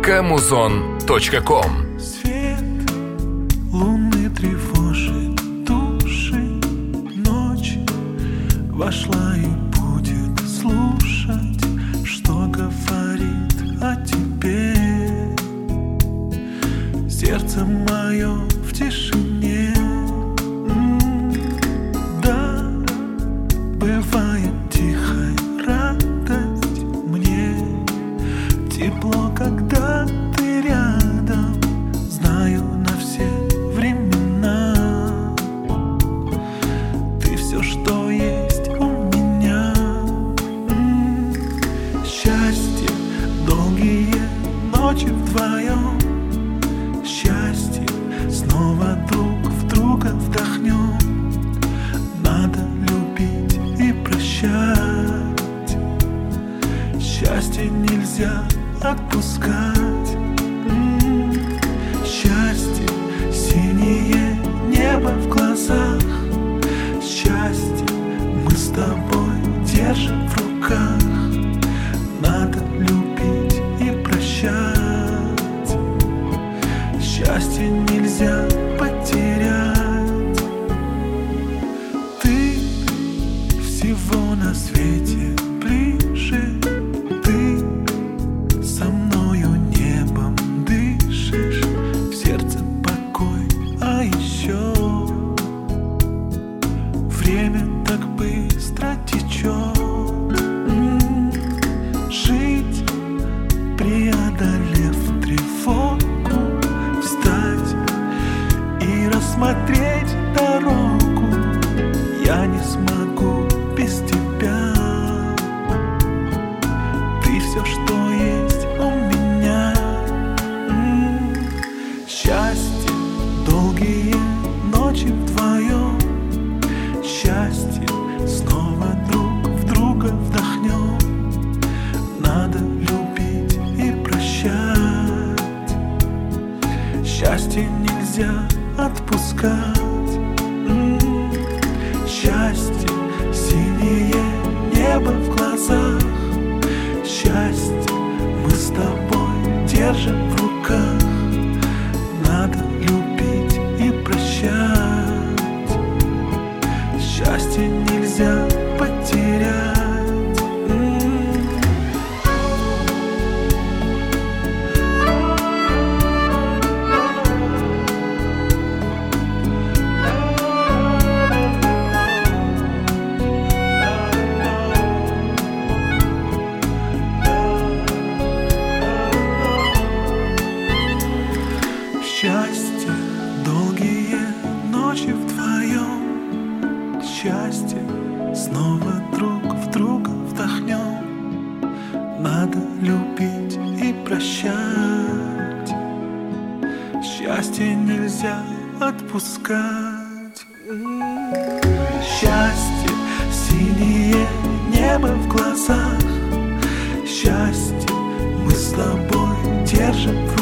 kamuson.com. Свет луны тревожит души, ночь вошла и будет слушать, что говорит о тебе сердце мое в тишине. Да, бывает тихая радость, мне тепло, когда ты рядом. Знаю на все времена, ты все, что есть у меня. Счастье, долгие ночи вдвоем. Счастье, снова друг в друга вдохнем. Надо любить и прощать. Счастье нельзя отпускать. Счастье, синее небо в глазах. Счастье, мы с тобой держим в руках. Надо любить и прощать. Счастье нельзя потерять. Ты всего на свете ближе. Ты со мною небом дышишь. В сердце покой, а еще время так быстро течет. Жить, преодолев тревогу, встать и рассмотреть дорогу. Я не смогу без тебя. Ты все, что есть у меня. Счастье, долгие ночи вдвоем. Счастье, снова друг в друга вдохнем. Надо любить и прощать. Счастье нельзя отпускать. Счастье, синее небо в глазах. Счастье, мы с тобой держим в руках. Надо любить и прощать. Счастье нельзя потерять. Счастье, долгие ночи вдвоем. Счастье, снова друг в друга вдохнем. Надо любить и прощать. Счастье нельзя отпускать. Счастье, синее небо в глазах. Счастье, мы с тобой держим